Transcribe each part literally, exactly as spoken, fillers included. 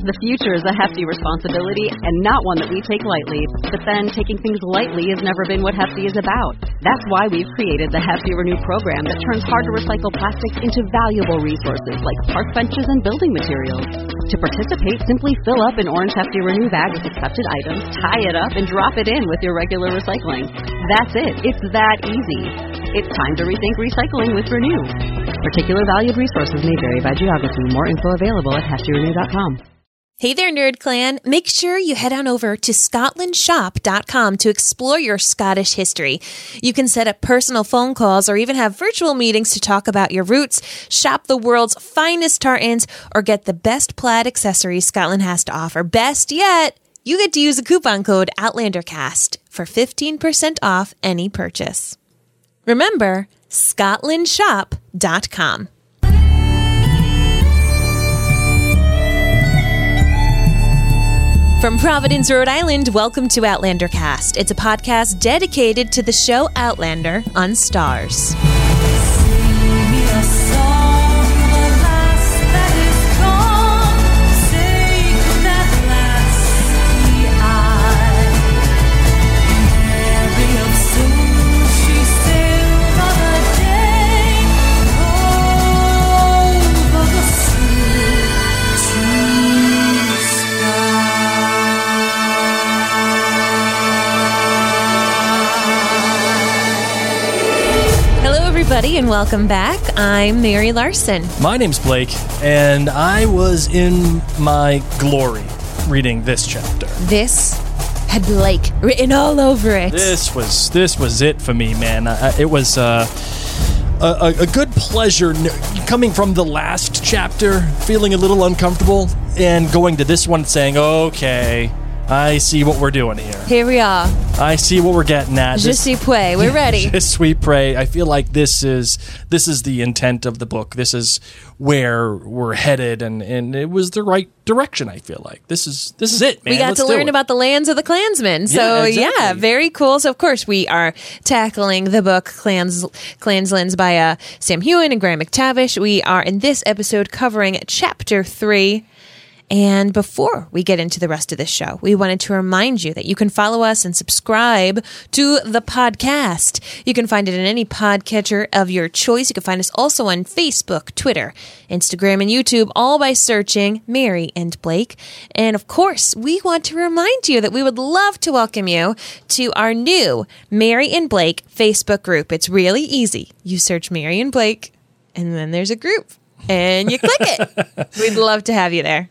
The future is a hefty responsibility and not one that we take lightly. But then, taking things lightly has never been what Hefty is about. That's why we've created the Hefty Renew program that turns hard-to-recycle plastics into valuable resources like park benches and building materials. To participate, simply fill up an orange Hefty Renew bag with accepted items, tie it up, and drop it in with your regular recycling. That's it. It's that easy. It's time to rethink recycling with Renew. Particular valued resources may vary by geography. More info available at hefty renew dot com. Hey there, Nerd Clan. Make sure you head on over to scotland shop dot com to explore your Scottish history. You can set up personal phone calls or even have virtual meetings to talk about your roots, shop the world's finest tartans, or get the best plaid accessories Scotland has to offer. Best yet, you get to use the coupon code OutlanderCast for fifteen percent off any purchase. Remember, scotland shop dot com. From Providence, Rhode Island, welcome to Outlander Cast. It's a podcast dedicated to the show Outlander on Starz. Everybody, and welcome back. I'm Mary Larson. My name's Blake, and I was in my glory reading this chapter. This had Blake written all over it. This was this was it for me, man. I, it was uh, a, a good pleasure coming from the last chapter, feeling a little uncomfortable, and going to this one saying, okay, I see what we're doing here. Here we are. I see what we're getting at. Je suis prêt. We're ready. Je suis prêt. I feel like this is this is the intent of the book. This is where we're headed, and, and it was the right direction. I feel like this is this is it, man. We got Let's to do learn it. about the lands of the Klansmen. So Yeah, exactly. yeah, very cool. So of course we are tackling the book Clans Clanslands by uh, Sam Heughan and Graham McTavish. We are in this episode covering chapter three. And before we get into the rest of this show, we wanted to remind you that you can follow us and subscribe to the podcast. You can find it in any podcatcher of your choice. You can find us also on Facebook, Twitter, Instagram, and YouTube, all by searching Mary and Blake. And of course, we want to remind you that we would love to welcome you to our new Mary and Blake Facebook group. It's really easy. You search Mary and Blake, and then there's a group, and you click it. We'd love to have you there.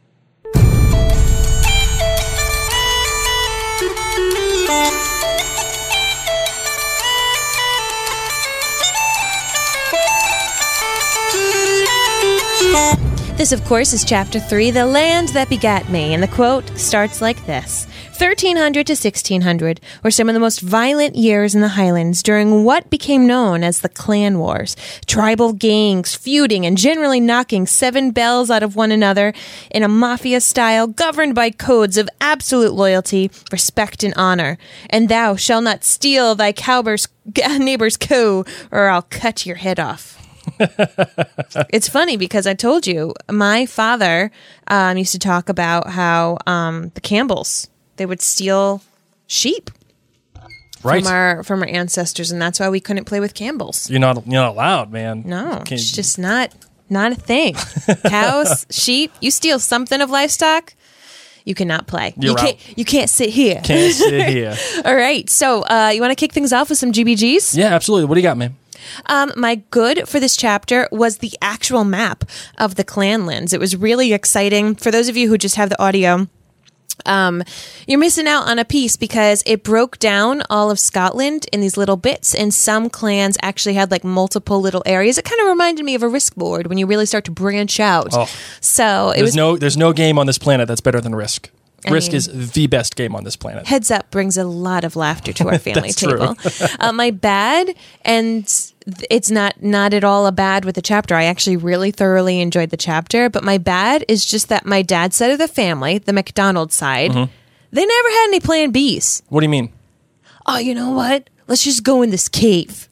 This, of course, is Chapter three, The Land That Begat Me, and the quote starts like this. thirteen hundred to sixteen hundred were some of the most violent years in the Highlands during what became known as the Clan Wars. Tribal gangs feuding and generally knocking seven bells out of one another in a mafia style governed by codes of absolute loyalty, respect, and honor. And thou shalt not steal thy cowber's neighbor's cow, or I'll cut your head off. It's funny because I told you my father um, used to talk about how um, the Campbells, they would steal sheep right. from our from our ancestors, and that's why we couldn't play with Campbells. You're not you're not allowed, man. No, Can't- it's just not not a thing. Cows, sheep, you steal something of livestock, you cannot play. You're you can't. out. You can't sit here. Can't sit here. All right. So uh, you want to kick things off with some G B Gs? Yeah, absolutely. What do you got, man? Um, my good for this chapter was the actual map of the Clanlands. It was really exciting. For those of you who just have the audio, um, you're missing out on a piece because it broke down all of Scotland in these little bits, and some clans actually had like multiple little areas. It kind of reminded me of a Risk board when you really start to branch out. Oh. So it There's was no there's no game on this planet that's better than Risk. I Risk mean, is the best game on this planet. Heads Up brings a lot of laughter to our family That's table. uh, my bad, and it's not not at all a bad with the chapter. I actually really thoroughly enjoyed the chapter, but my bad is just that my dad's side of the family, the McDonald side, Mm-hmm. they never had any plan Bs. What do you mean? Oh, you know what? Let's just go in this cave.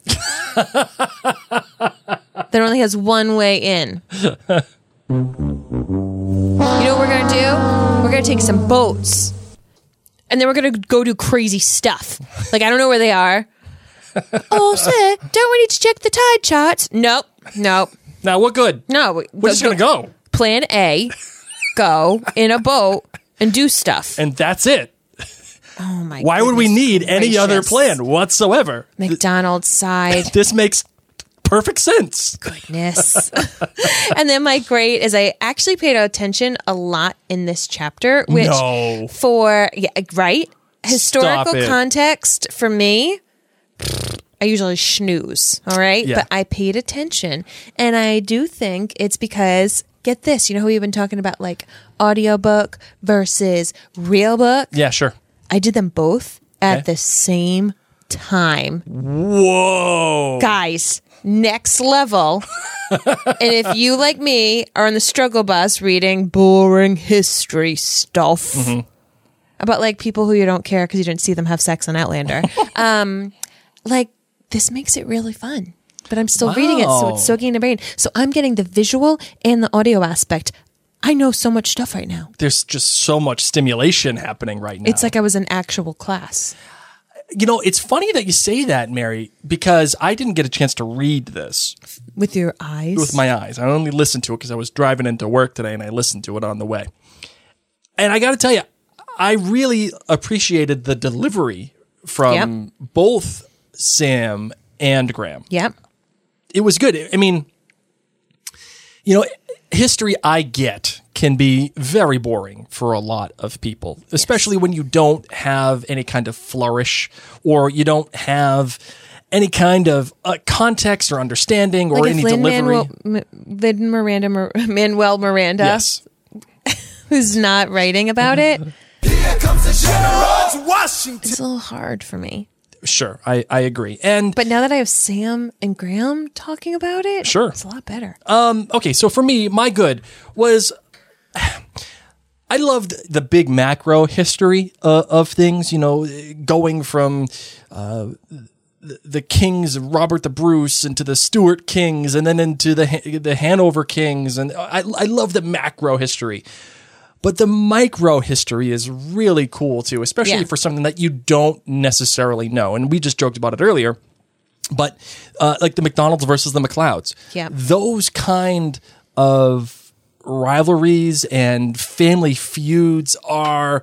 That only has one way in. You know what we're going to do? we're going to take some boats. And then we're going to go do crazy stuff. Like, I don't know where they are. Oh, sir, don't we need to check the tide charts? Nope. Nope. Now, what good? No. we- We're just going to go. Plan A, go in a boat and do stuff. And that's it. Oh, my Why would we goodness need any other gracious. plan whatsoever? McDonald's side. This makes perfect sense. Goodness. And then my grade is I actually paid attention a lot in this chapter, which No. for, yeah, right? Historical Stop it. context for me, I usually snooze, all right? Yeah. But I paid attention. And I do think it's because, get this, you know how we've been talking about like audiobook versus real book? Yeah, sure. I did them both at Okay. the same time. Whoa. Guys, next level. And if you, like me, are on the struggle bus reading boring history stuff Mm-hmm. about like people who you don't care because you didn't see them have sex on Outlander, um, like this makes it really fun. But I'm still reading it, so Wow. it's soaking in the brain. So I'm getting the visual and the audio aspect. I know so much stuff right now. There's just so much stimulation happening right now. It's like I was in actual class. You know, it's funny that you say that, Mary, because I didn't get a chance to read this With your eyes? with my eyes. I only listened to it because I was driving into work today and I listened to it on the way. And I got to tell you, I really appreciated the delivery from both Sam and Graham. Yep. It was good. I mean, you know, history I get can be very boring for a lot of people, especially when you don't have any kind of flourish or you don't have any kind of uh, context or understanding or Like any if Lin delivery. Manuel, M- Lin Miranda, Mar- Manuel Miranda, Yes. who's not writing about it, Here comes the General Washington. it's a little hard for me. Sure. I, I agree. And But now that I have Sam and Graham talking about it, Sure. it's a lot better. Um, okay, so for me, my good was I loved the big macro history uh, of things, you know, going from uh, the, the kings, Robert the Bruce, into the Stuart kings, and then into the the Hanover kings. And I, I love the macro history. But the micro history is really cool too, especially Yeah. for something that you don't necessarily know. And we just joked about it earlier. But uh, like the McDonald's versus the McLeods, Yeah. those kind of rivalries and family feuds are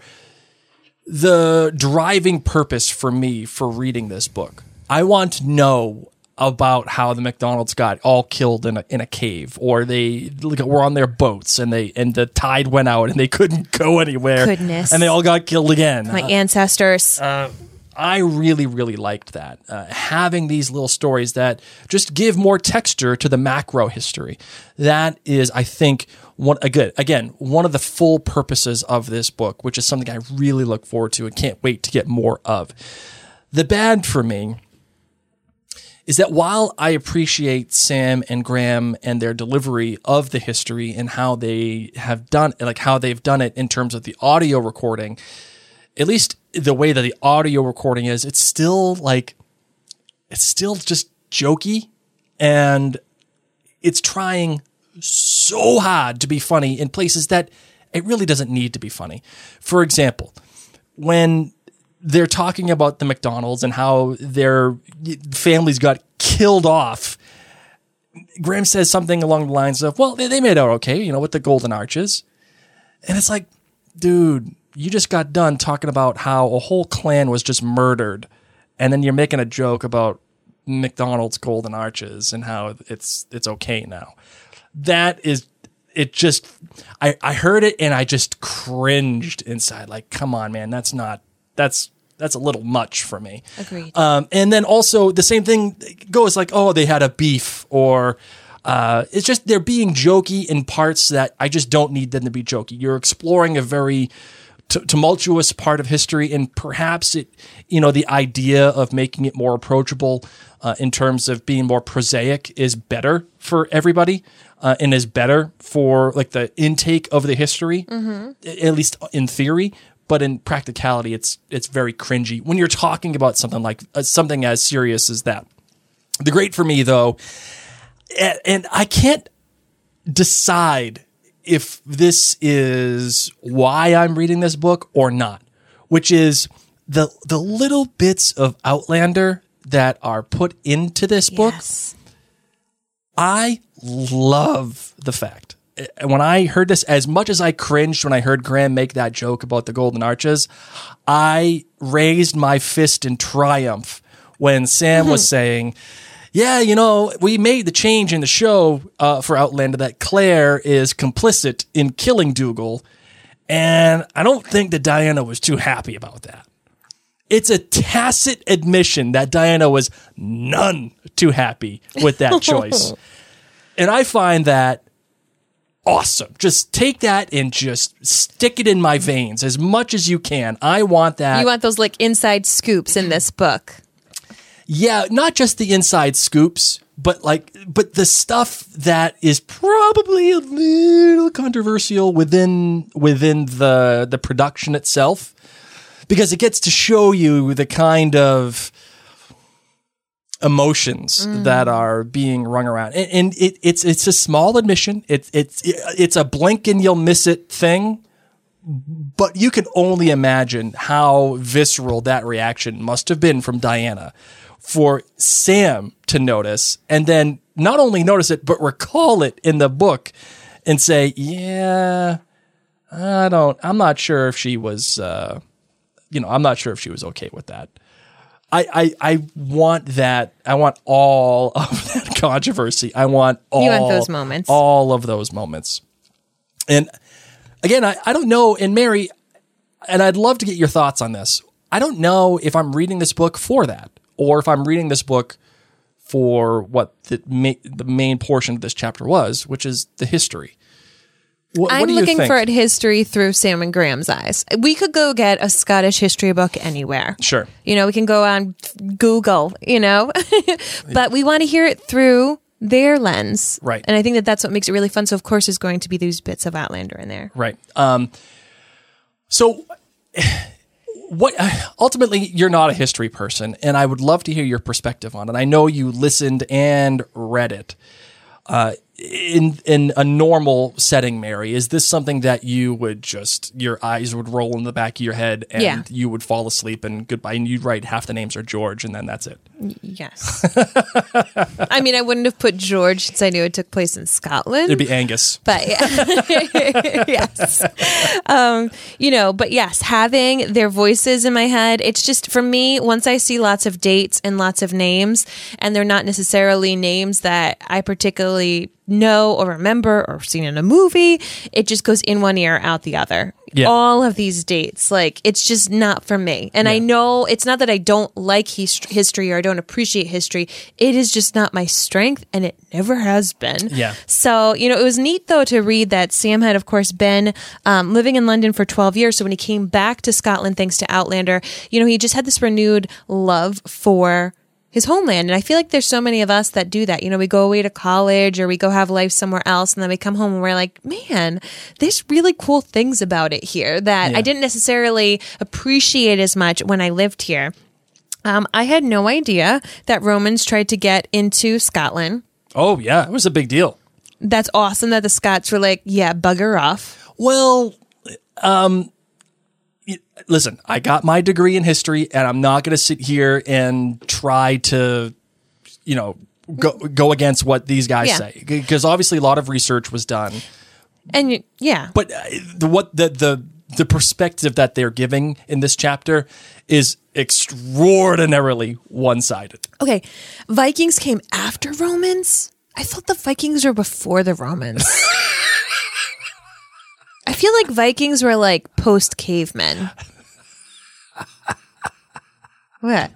the driving purpose for me for reading this book. I want to know about how the McDonald's got all killed in a, in a cave, or they were on their boats and they and the tide went out and they couldn't go anywhere. Goodness. And they all got killed again. My ancestors. I really, really liked that. Uh, having these little stories that just give more texture to the macro history. That is, I think, one a good again one of the full purposes of this book, which is something I really look forward to and can't wait to get more of. The bad for me is that while I appreciate Sam and Graham and their delivery of the history and how they have done, like how they've done it in terms of the audio recording, at least the way that the audio recording is, it's still like, it's still just jokey and it's trying so hard to be funny in places that it really doesn't need to be funny. For example, when they're talking about the McDonald's and how their families got killed off, Graham says something along the lines of, well, they, they made out okay, you know, with the golden arches. And it's like, dude, you just got done talking about how a whole clan was just murdered. And then you're making a joke about McDonald's golden arches and how it's it's okay now. That is, it just, I, I heard it and I just cringed inside. Like, come on, man, that's not, that's, that's a little much for me. Agreed. Um, and then also the same thing goes like, oh, they had a beef, or uh, it's just they're being jokey in parts that I just don't need them to be jokey. You're exploring a very t- tumultuous part of history, and perhaps it, you know, the idea of making it more approachable uh, in terms of being more prosaic is better for everybody. Uh, and is better for like the intake of the history, at least in theory. But in practicality, it's it's very cringy when you're talking about something like uh, something as serious as that. The great for me, though, and, and I can't decide if this is why I'm reading this book or not, which is the the little bits of Outlander that are put into this book. Yes. I love the fact. When I heard this, as much as I cringed when I heard Graham make that joke about the Golden Arches, I raised my fist in triumph when Sam was saying, yeah, you know, we made the change in the show uh, for Outlander that Claire is complicit in killing Dougal, and I don't think that Diana was too happy about that. It's a tacit admission that Diana was none too happy with that choice. And I find that awesome. Just take that and just stick it in my veins as much as you can. I want that. You want those like inside scoops in this book. Yeah, not just the inside scoops, but like but the stuff that is probably a little controversial within within the the production itself, because it gets to show you the kind of emotions mm. that are being rung around, and, and it, it's it's a small admission. It's it's it's a blink and you'll miss it thing, but you can only imagine how visceral that reaction must have been from Diana for Sam to notice, and then not only notice it but recall it in the book and say, "Yeah, I don't. I'm not sure if she was. Uh, you know, I'm not sure if she was okay with that." I, I, I want that. I want all of that controversy. I want all, you want those moments. All of those moments. And again, I, I don't know. And Mary, and I'd love to get your thoughts on this. I don't know if I'm reading this book for that, or if I'm reading this book for what the, ma- the main portion of this chapter was, which is the history. What, I'm what do you looking think? for it history through Sam and Graham's eyes. We could go get a Scottish history book anywhere. Sure. You know, we can go on Google, you know, but we want to hear it through their lens. Right. And I think that that's what makes it really fun. So, of course, there's going to be these bits of Outlander in there. Right. Um, so what ultimately, you're not a history person, and I would love to hear your perspective on it. I know you listened and read it. Uh, in in a normal setting, Mary, is this something that you would just, your eyes would roll in the back of your head and yeah. you would fall asleep and goodbye, and you'd write half the names are George and then that's it? Yes. I mean, I wouldn't have put George since I knew it took place in Scotland. It'd be Angus. But yeah. yes. Um, you know, but yes, having their voices in my head, it's just, for me, once I see lots of dates and lots of names, and they're not necessarily names that I particularly know or remember or seen in a movie, it just goes in one ear, out the other. Yeah. All of these dates, like, it's just not for me. And yeah. I know it's not that I don't like his- history or I don't appreciate history. It is just not my strength, and it never has been. Yeah. So, you know, it was neat, though, to read that Sam had, of course, been um, living in London for twelve years. So when he came back to Scotland, thanks to Outlander, you know, he just had this renewed love for his homeland. And I feel like there's so many of us that do that. You know, we go away to college or we go have life somewhere else, and then we come home and we're like, man, there's really cool things about it here that yeah. I didn't necessarily appreciate as much when I lived here. Um, I had no idea that Romans tried to get into Scotland. Oh, yeah. It was a big deal. That's awesome that the Scots were like, yeah, bugger off. Well, um... listen, I got my degree in history, and I'm not going to sit here and try to, you know, go go against what these guys yeah. say, because obviously a lot of research was done. And you, yeah, but the what the the the perspective that they're giving in this chapter is extraordinarily one-sided. Okay, Vikings came after Romans. I thought the Vikings were before the Romans. I feel like Vikings were like post-cavemen. What?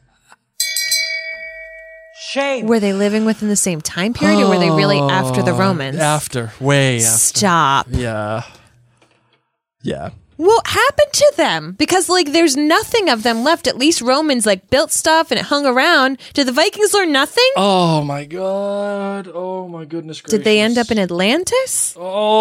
Shame. Were they living within the same time period, or were they really after the Romans? After, way after. Stop. Yeah. Yeah. What happened to them? Because, like, there's nothing of them left. At least Romans, like, built stuff and it hung around. Did the Vikings learn nothing? Oh, my God. Oh, my goodness gracious. Did they end up in Atlantis?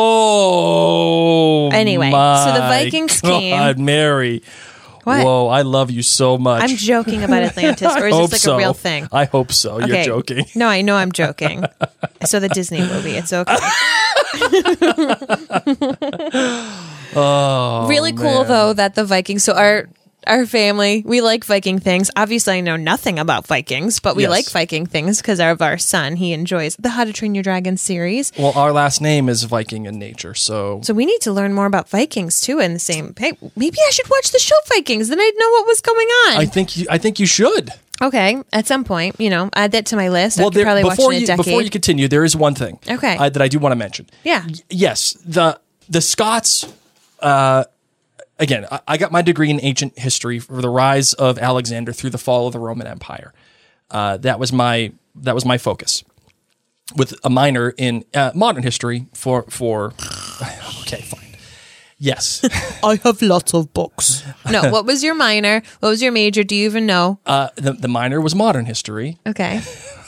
Oh, Anyway, my so the Vikings God, came. Mary. What? Whoa, I love you so much. I'm joking about Atlantis, or is hope this like so. a real thing? I hope so. Okay. You're joking. No, I know I'm joking. I saw the Disney movie. It's okay. Oh, really cool man. though that the Vikings. So our our family, we like Viking things. Obviously, I know nothing about Vikings, but we Yes. like Viking things because of our son. He enjoys the How to Train Your Dragon series. Well, our last name is Viking in nature, so So we need to learn more about Vikings too. In the same, hey, maybe I should watch the show Vikings. Then I'd know what was going on. I think you, I think you should. Okay, at some point, you know, add that to my list. I Well, could there, probably watch before it in a you decade. before you continue, there is one thing Okay. uh, that I do want to mention. Yeah. Y- yes, the the Scots. Uh, again, I, I got my degree in ancient history for the rise of Alexander through the fall of the Roman Empire. Uh, that was my that was my focus, with a minor in uh, modern history for for. Okay, fine. Yes. I have lots of books. No, what was your minor? What was your major? Do you even know? Uh, the, the minor was modern history. Okay.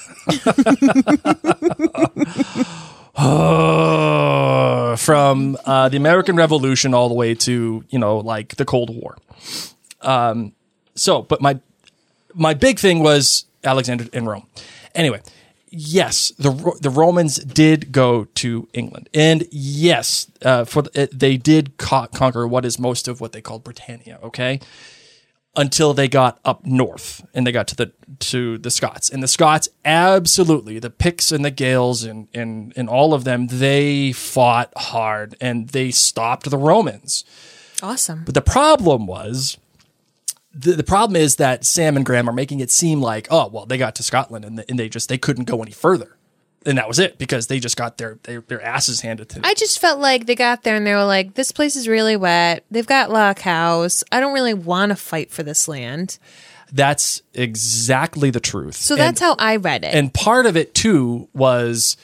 Uh, from uh, the American Revolution all the way to, you know, like the Cold War. Um, so, but my my big thing was Alexander in Rome. Anyway, yes, the Ro- the Romans did go to England, and yes, uh, for the, it, they did co- conquer what is most of what they called Britannia. Okay, until they got up north and they got to the to the Scots. And the Scots, absolutely, the Picts and the Gaels and and and all of them, they fought hard and they stopped the Romans. Awesome. But the problem was, the, the problem is that Sam and Graham are making it seem like, oh, well, they got to Scotland and, and they just they couldn't go any further. And that was it, because they just got their their, their asses handed to them. I just felt like they got there and they were like, this place is really wet. They've got a lot of cows. I don't really want to fight for this land. That's exactly the truth. So that's and, how I read it. And part of it, too, was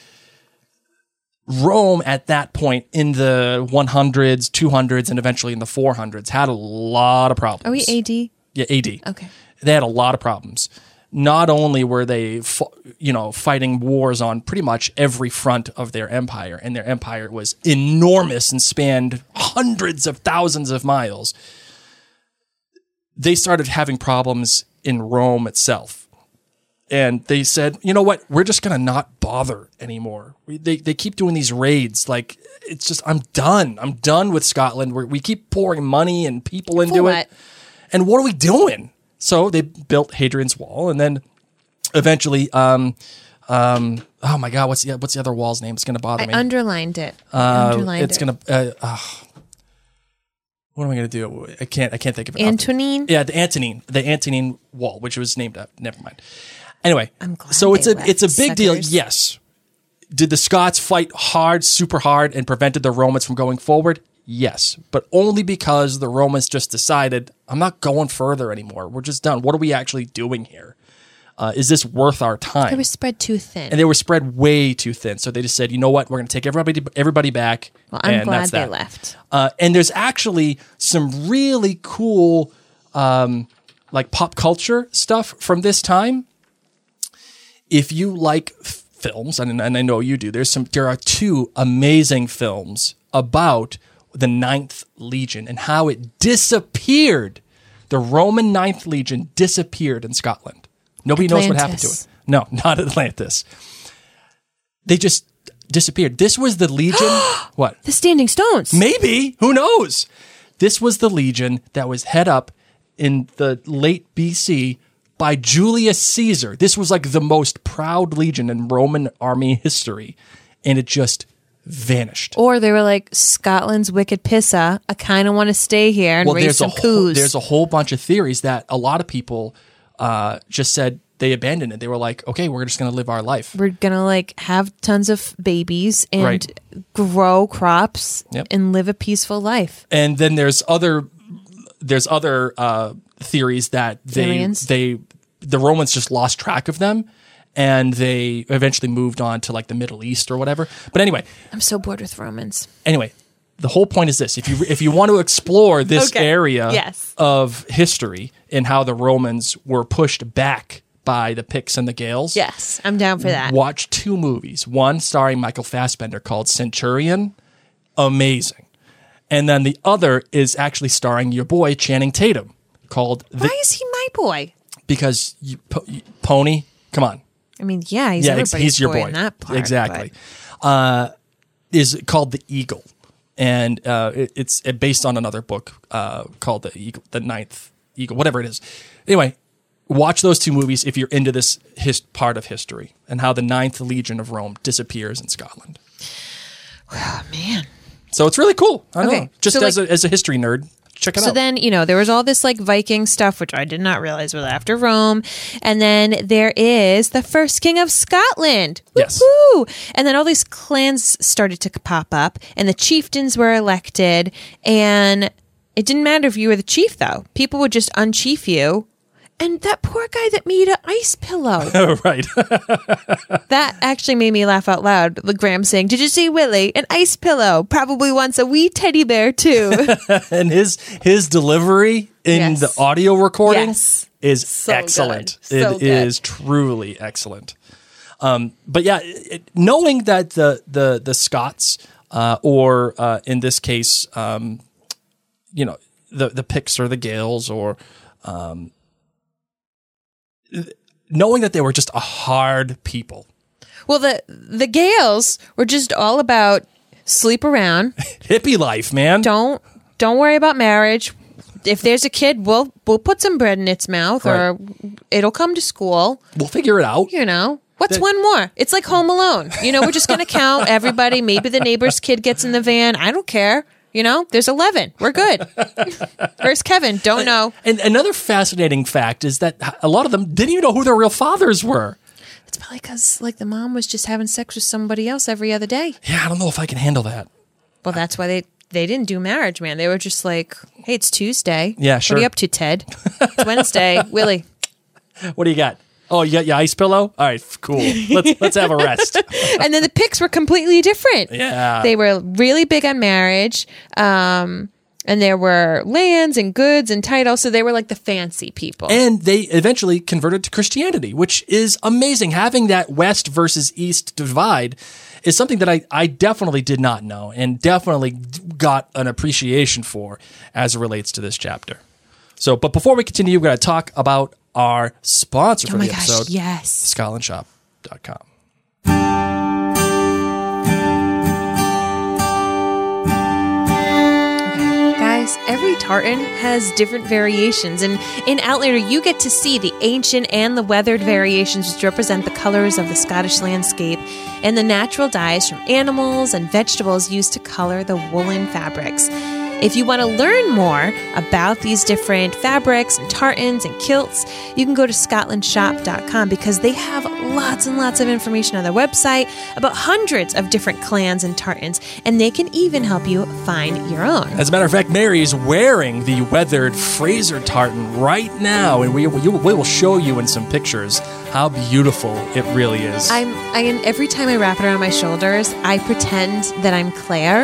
Rome at that point in the hundreds, two hundreds, and eventually in the four hundreds had a lot of problems. Are we A D? Yeah, A D. Okay. They had a lot of problems. Not only were they, you know, fighting wars on pretty much every front of their empire, and their empire was enormous and spanned hundreds of thousands of miles, they started having problems in Rome itself. And they said, you know what, we're just going to not bother anymore. We, they they keep doing these raids. Like, it's just, I'm done. I'm done with Scotland. We're, we keep pouring money and people into For it. what? And what are we doing? So they built Hadrian's Wall, and then eventually, um, um, oh my God, what's the what's the other wall's name? It's going to bother I me. underlined it. I Uh, underlined it's it. going to. Uh, oh. What am I going to do? I can't. I can't think of it. Antonine? Yeah, the Antonine, the Antonine Wall, which was named up. Never mind. Anyway, I'm glad so it's they a left, it's a big deal. suckers. Yes. Did the Scots fight hard, super hard, and prevented the Romans from going forward? Yes, but only because the Romans just decided, I'm not going further anymore. We're just done. What are we actually doing here? Uh, is this worth our time? They were spread too thin. And they were spread way too thin. So they just said, you know what? We're going to take everybody everybody back. well, I'm and glad that's they that. left. Uh, and there's actually some really cool, um, like pop culture stuff from this time. If you like f- films, and, and I know you do, there's some. There are two amazing films about the Ninth Legion and how it disappeared. The Roman Ninth Legion disappeared in Scotland. Nobody knows what happened to it. Atlantis. No, not Atlantis. They just disappeared. This was the Legion. What? The Standing Stones. Maybe. Who knows? This was the Legion that was head up in the late B C by Julius Caesar. This was like the most proud legion in Roman army history. And it just vanished. Or they were like, Scotland's wicked pissa. I kind of want to stay here and raise there's some a whole, coups. there's a whole bunch of theories that a lot of people uh, just said they abandoned it. They were like, okay, we're just going to live our life. We're going to like have tons of babies and Right. grow crops Yep. and live a peaceful life. And then there's other there's other uh, theories that they Aliens? they the Romans just lost track of them, and they eventually moved on to like the Middle East or whatever. But anyway, I'm so bored with Romans. anyway, the whole point is this: if you if you want to explore this Okay. area Yes. of history and how the Romans were pushed back by the Picts and the Gaels, Yes, I'm down for that. watch two movies. One starring Michael Fassbender called Centurion, amazing, and then the other is actually starring your boy Channing Tatum called the, Why is he my boy? because you, po- you- Pony. Come on, I mean, yeah, he's yeah, it's- everybody's he's your boy boy. in that part. Exactly. Uh, is called The Eagle, and uh, it, it's based on another book uh, called The Eagle, The Ninth Eagle, whatever it is. Anyway, watch those two movies if you're into this his, part of history and how the Ninth Legion of Rome disappears in Scotland. Oh, man. So it's really cool. I don't Okay. know. Just So, as, like- a, as a history nerd, check it So out. then, you know, there was all this like Viking stuff, which I did not realize was after Rome. And then there is the first king of Scotland. Yes. Woo-hoo! And then all these clans started to pop up and the chieftains were elected. And it didn't matter if you were the chief, though. People would just unchief you. And that poor guy that made an ice pillow. Right. That actually made me laugh out loud. Like Graham saying, "Did you see Willie? An ice pillow. Probably wants a wee teddy bear, too." And his his delivery in Yes. the audio recording Yes. is So excellent. good. So It good. is truly excellent. Um, but yeah, it, knowing that the the the Scots, uh, or uh, in this case, um, you know, the the Picts or the Gaels, or um, knowing that they were just a hard people. Well, the the Gales were just all about sleep around. Hippie life, man. Don't don't worry about marriage. If there's a kid, we'll we'll put some bread in its mouth, or it'll come to school. We'll figure it out. You know, what's That- one more? It's like Home Alone. You know, we're just gonna count everybody. Maybe the neighbor's kid gets in the van. I don't care. You know, there's eleven. We're good. Where's Kevin? Don't know. And another fascinating fact is that a lot of them didn't even know who their real fathers were. It's probably because like the mom was just having sex with somebody else every other day. Yeah, I don't know if I can handle that. Well, that's why they they didn't do marriage, man. They were just like, hey, it's Tuesday. Yeah, sure. What are you up to, Ted? It's Wednesday. Willie. What do you got? Oh, you got your ice pillow? All right, f- cool. Let's let's have a rest. And then the Picts were completely different. Yeah. They were really big on marriage. Um, and there were lands and goods and titles. So they were like the fancy people. And they eventually converted to Christianity, which is amazing. Having that West versus East divide is something that I, I definitely did not know and definitely got an appreciation for as it relates to this chapter. So, but before we continue, we're going to talk about our sponsor for oh my the gosh, episode, yes. scotland shop dot com. Guys, every tartan has different variations, and in Outlander, you get to see the ancient and the weathered variations, which represent the colors of the Scottish landscape, and the natural dyes from animals and vegetables used to color the woolen fabrics. If you want to learn more about these different fabrics and tartans and kilts, you can go to scotland shop dot com because they have lots and lots of information on their website about hundreds of different clans and tartans, and they can even help you find your own. As a matter of fact, Mary is wearing the weathered Fraser tartan right now, and we, you, we will show you in some pictures how beautiful it really is. I'm, I, and every time I wrap it around my shoulders, I pretend that I'm Claire.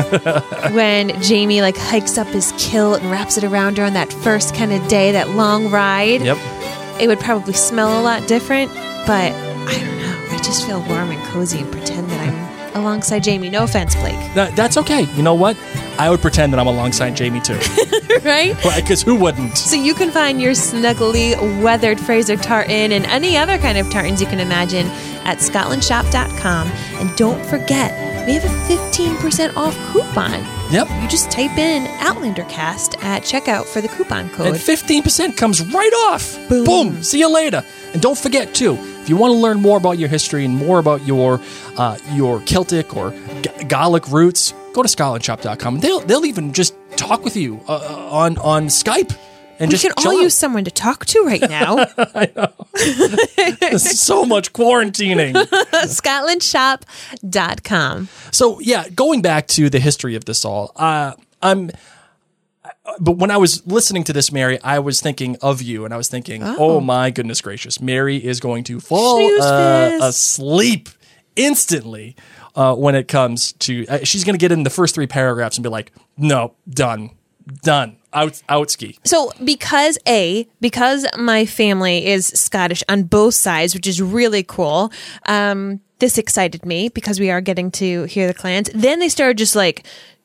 When Jamie like hikes up his kilt and wraps it around her on that first kind of day, that long ride. Yep. It would probably smell a lot different, but I don't know. I just feel warm and cozy and pretend that I'm alongside Jamie. No offense, Blake. That, that's okay. You know what? I would pretend that I'm alongside Jamie too. Right? Because who wouldn't? So you can find your snuggly weathered Fraser tartan and any other kind of tartans you can imagine at scotland shop dot com. And don't forget, we have a fifteen percent off coupon. Yep. You just type in OutlanderCast at checkout for the coupon code. And fifteen percent comes right off. Boom. See you later. And don't forget, too, if you want to learn more about your history and more about your uh, your Celtic or G- Gaelic roots, go to scotland shop dot com. They'll, they'll even just talk with you uh, on, on Skype. And we just can chill all out. use someone to talk to right now. There's so much quarantining. scotland shop dot com. So yeah, going back to the history of this all, uh, I'm. But when I was listening to this, Mary, I was thinking of you, and I was thinking, oh, oh my goodness gracious, Mary is going to fall Snooze uh, fist. asleep instantly uh, when it comes to. Uh, she's going to get in the first three paragraphs and be like, no, done, done, out, out ski. So because A, because my family is Scottish on both sides, which is really cool, um, this excited me because we are getting to hear the clans. Then they started just like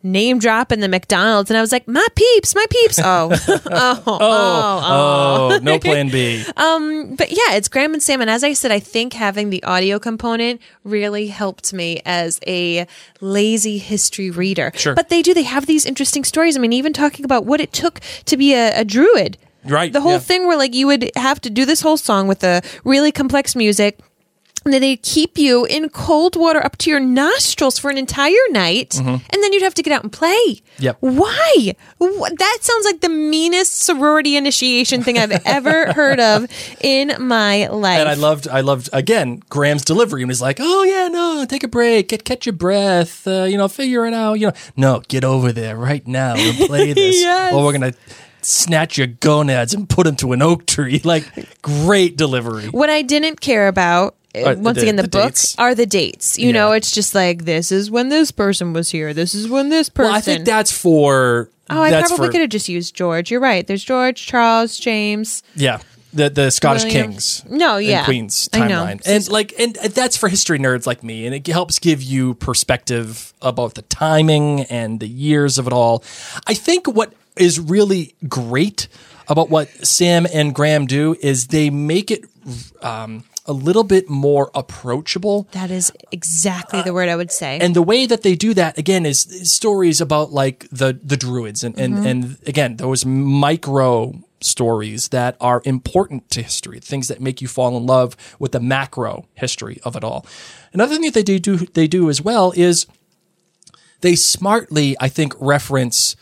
name drop in the McDonald's, and I was like, my peeps, my peeps. Oh, oh, oh, oh, Oh, no plan B. Um, but yeah, it's Graham and Sam. And as I said, I think having the audio component really helped me as a lazy history reader. Sure. But they do, they have these interesting stories. I mean, even talking about what it took to be a, a druid. Right. The whole yeah. thing where like you would have to do this whole song with a really complex music. And then they'd keep you in cold water up to your nostrils for an entire night. Mm-hmm. And then you'd have to get out and play. Yep. Why? What? That sounds like the meanest sorority initiation thing I've ever heard of in my life. And I loved, I loved, again, Graham's delivery. And he's like, oh, yeah, no, take a break. Get, catch your breath. Uh, you know, figure it out. You know, no, get over there right now and play this. Yes. Or we're going to snatch your gonads and put them to an oak tree. Like, great delivery. What I didn't care about, Uh, once the- again, the, the book dates. are the dates. You Yeah. know, it's just like, this is when this person was here. This is when this person. Well, I think that's for. Oh, I that's probably for, could have just used George. You're right. There's George, Charles, James. Yeah. The the Scottish William. Kings. No, yeah. And Queens I know. timeline. And like and that's for history nerds like me. And it helps give you perspective about the timing and the years of it all. I think what is really great about what Sam and Graham do is they make it um, a little bit more approachable. That is exactly the word I would say. And the way that they do that, again, is, is stories about like the, the druids and, and, Mm-hmm. and again, those micro stories that are important to history, things that make you fall in love with the macro history of it all. Another thing that they do, they do as well is they smartly, I think, reference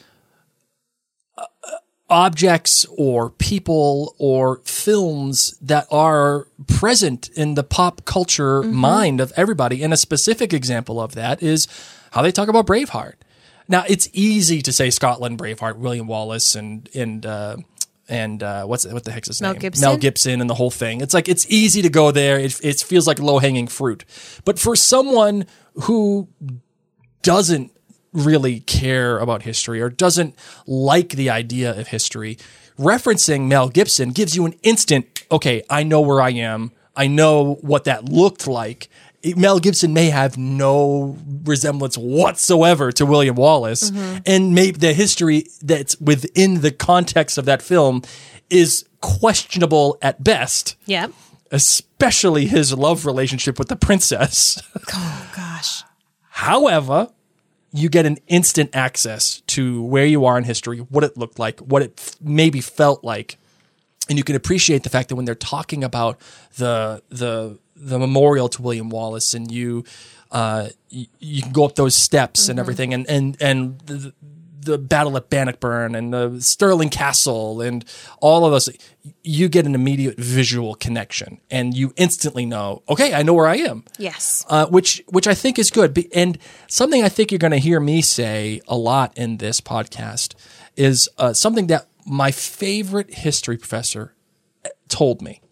uh, objects or people or films that are present in the pop culture Mm-hmm. mind of everybody. And a specific example of that is how they talk about Braveheart. Now, it's easy to say Scotland, Braveheart, William Wallace, and and uh, and uh, what's what the heck's his Mel name? Gibson? Mel Gibson, and the whole thing. It's like it's easy to go there. It, it feels like low hanging fruit. But for someone who doesn't really care about history or doesn't like the idea of history, referencing Mel Gibson gives you an instant, okay, I know where I am. I know what that looked like. Mel Gibson may have no resemblance whatsoever to William Wallace, Mm-hmm. and maybe the history that's within the context of that film is questionable at best, yeah. especially his love relationship with the princess. Oh, gosh. However, you get an instant access to where you are in history, what it looked like, what it f- maybe felt like. And you can appreciate the fact that when they're talking about the the the memorial to William Wallace, and you uh, you, you can go up those steps Mm-hmm. and everything, and and and the, the battle at Bannockburn and the Stirling Castle and all of those, you get an immediate visual connection, and you instantly know, okay, I know where I am. Yes. Uh, which which I think is good. Be- And something I think you're going to hear me say a lot in this podcast is uh, something that my favorite history professor told me.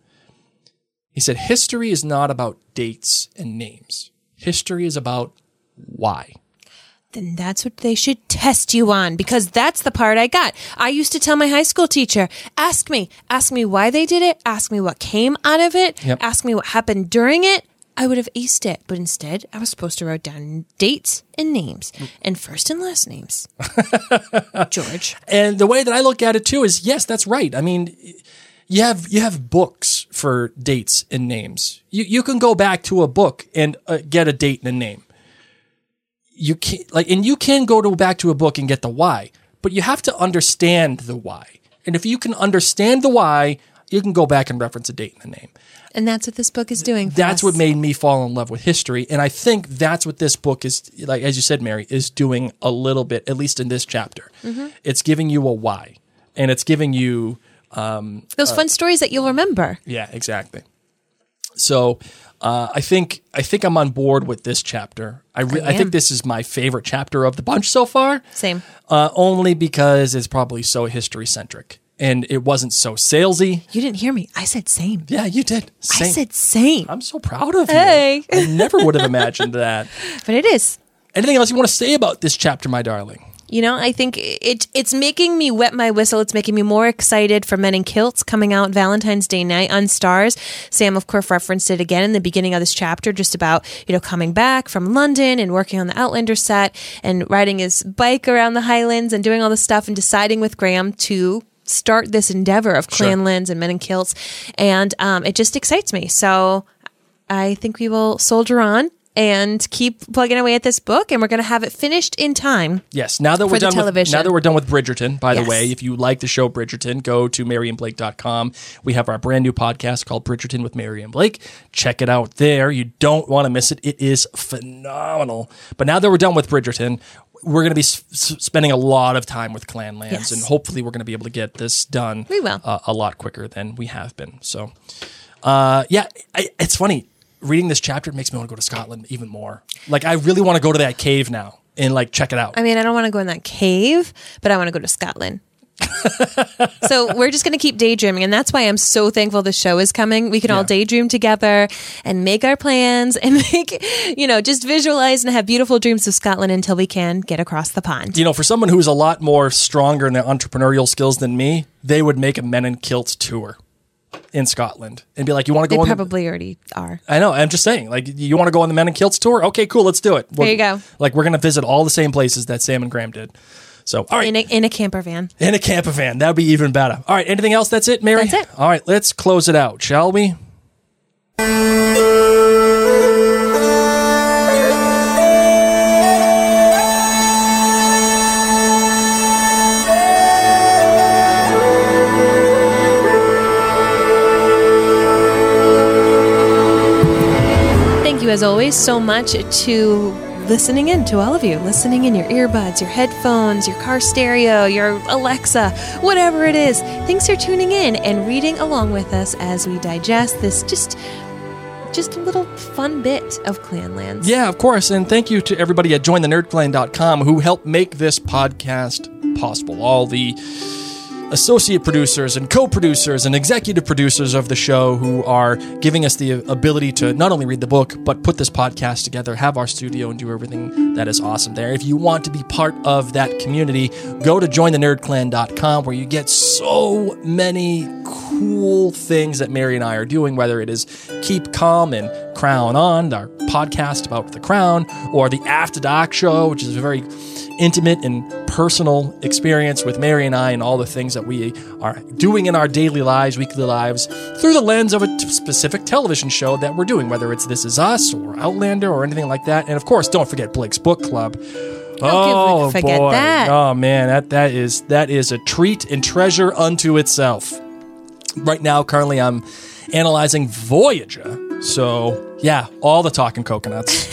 He said, history is not about dates and names. History is about why. Then that's what they should test you on, because that's the part I got. I used to tell my high school teacher, ask me, ask me why they did it, ask me what came out of it, Yep. ask me what happened during it. I would have aced it, but instead I was supposed to write down dates and names and first and last names. George. And the way that I look at it too is, yes, that's right. I mean, you have you have books for dates and names. You you can go back to a book and uh, get a date and a name. You can like, and you can go to back to a book and get the why, but you have to understand the why. And if you can understand the why, you can go back and reference a date and a name. And that's what this book is doing for That's us. what made me fall in love with history. And I think that's what this book is, like, as you said, Mary, is doing a little bit, at least in this chapter. Mm-hmm. It's giving you a why. And it's giving you, Those fun stories that you'll remember. yeah, exactly. So uh, I think I think I'm on board with this chapter. I, re- I I think am. this is my favorite chapter of the bunch so far. Same. Uh, only because it's probably so history centric. And it wasn't so salesy. You didn't hear me. I said same. Yeah, you did. I Same. said same. I'm so proud of Hey. you. I never would have imagined that. But it is. Anything else you want to say about this chapter, my darling? You know, I think it it's making me wet my whistle. It's making me more excited for Men in Kilts coming out Valentine's Day night on Stars. Sam, of course, referenced it again in the beginning of this chapter, just about, you know, coming back from London and working on the Outlander set and riding his bike around the Highlands and doing all this stuff and deciding with Graham to start this endeavor of Clanlands sure. and Men in Kilts. And um, it just excites me. So I think we will soldier on and keep plugging away at this book, and we're going to have it finished in time. Yes. Now that we're done television. with now that we're done with Bridgerton, by yes. the way, if you like the show Bridgerton, go to Mary and Blake dot com. We have our brand new podcast called Bridgerton with Mary and Blake. Check it out there. You don't want to miss it. It is phenomenal. But now that we're done with Bridgerton, we're going to be s- spending a lot of time with Clanlands, yes. and hopefully we're going to be able to get this done we will. Uh, a lot quicker than we have been. So, uh, yeah, I, it's funny. Reading this chapter makes me want to go to Scotland even more. Like, I really want to go to that cave now and, like, check it out. I mean, I don't want to go in that cave, but I want to go to Scotland. So we're just going to keep daydreaming, and that's why I'm so thankful the show is coming. We can yeah. all daydream together and make our plans and make, you know, just visualize and have beautiful dreams of Scotland until we can get across the pond. You know, for someone who's a lot more stronger in their entrepreneurial skills than me, they would make a Men in Kilts tour in Scotland and be like, you want to go they on probably the- already are. I know. I'm just saying, like, you want to go on the Men in Kilts tour? Okay, cool. Let's do it. We're, there you go. Like, we're going to visit all the same places that Sam and Graham did. So, all right. In a, in a camper van. In a camper van. That would be even better. All right. Anything else? That's it, Mary? That's it. All right. Let's close it out, shall we? Thank you, as always, so much to listening in, to all of you, listening in your earbuds, your headphones, your car stereo, your Alexa, whatever it is. Thanks for tuning in and reading along with us as we digest this just just a little fun bit of Clanlands. Yeah, of course. And thank you to everybody at join the nerd clan dot com who helped make this podcast possible. All the associate producers and co-producers and executive producers of the show who are giving us the ability to not only read the book, but put this podcast together, have our studio, and do everything that is awesome there. If you want to be part of that community, go to join the nerd clan dot com, where you get so many cool things that Mary and I are doing, whether it is Keep Calm and Crown On, our podcast about the crown, or the After Dark show, which is a very intimate and personal experience with Mary and I and all the things that we are doing in our daily lives, weekly lives, through the lens of a t- specific television show that we're doing, whether it's This Is Us or Outlander or anything like that. And of course, don't forget Blake's Book Club. Oh, forget boy. that. Oh man, that that is that is a treat and treasure unto itself. Right now, currently, I'm analyzing Voyager. So, yeah, all the talking coconuts.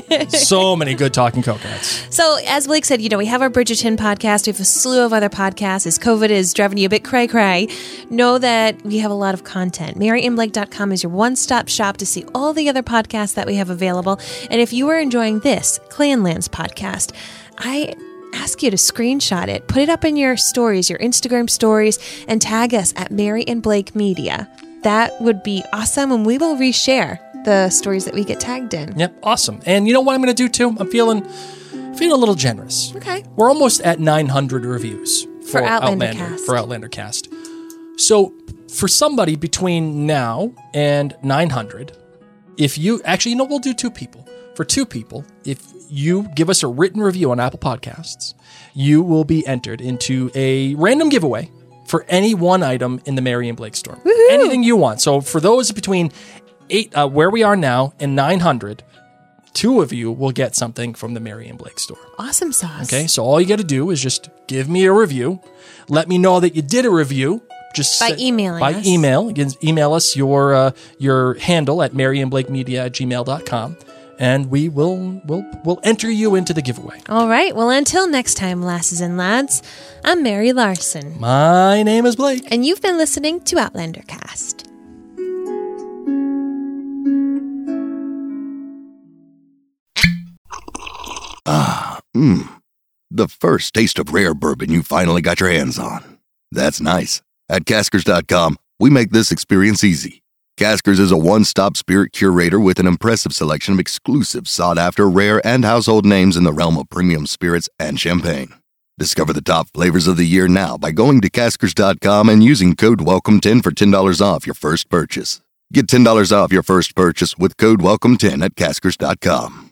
So many good talking coconuts. So, as Blake said, you know, we have our Bridgerton podcast. We have a slew of other podcasts. As COVID is driving you a bit cray-cray, know that we have a lot of content. Mary and Blake dot com is your one-stop shop to see all the other podcasts that we have available. And if you are enjoying this Clanlands podcast, I ask you to screenshot it, put it up in your stories, your Instagram stories, and tag us at Mary and Blake Media. That would be awesome, and we will reshare the stories that we get tagged in. Yep, awesome. And you know what I'm going to do too? I'm feeling feeling a little generous. Okay. We're almost at nine hundred reviews for, for Outlander, Outlander Cast. For Outlander Cast. So for somebody between now and nine hundred, if you actually, you know, we'll do two people. For two people, if you give us a written review on Apple Podcasts, you will be entered into a random giveaway for any one item in the Mary and Blake store. Woohoo! Anything you want. So for those between eight, uh, where we are now, and nine hundred, two of you will get something from the Mary and Blake store. Awesome sauce. Okay, so all you got to do is just give me a review. Let me know that you did a review. Just by say, emailing by us. email. You can email us your uh, your handle at mary and blake media at gmail dot com. And we will will will enter you into the giveaway. All right. Well, until next time, lasses and lads, I'm Mary Larson. My name is Blake. And you've been listening to Outlander Cast. Ah, mmm. The first taste of rare bourbon you finally got your hands on. That's nice. At Caskers dot com, we make this experience easy. Caskers is a one-stop spirit curator with an impressive selection of exclusive, sought-after, rare, and household names in the realm of premium spirits and champagne. Discover the top flavors of the year now by going to Caskers dot com and using code welcome ten for ten dollars off your first purchase. Get ten dollars off your first purchase with code welcome ten at Caskers dot com.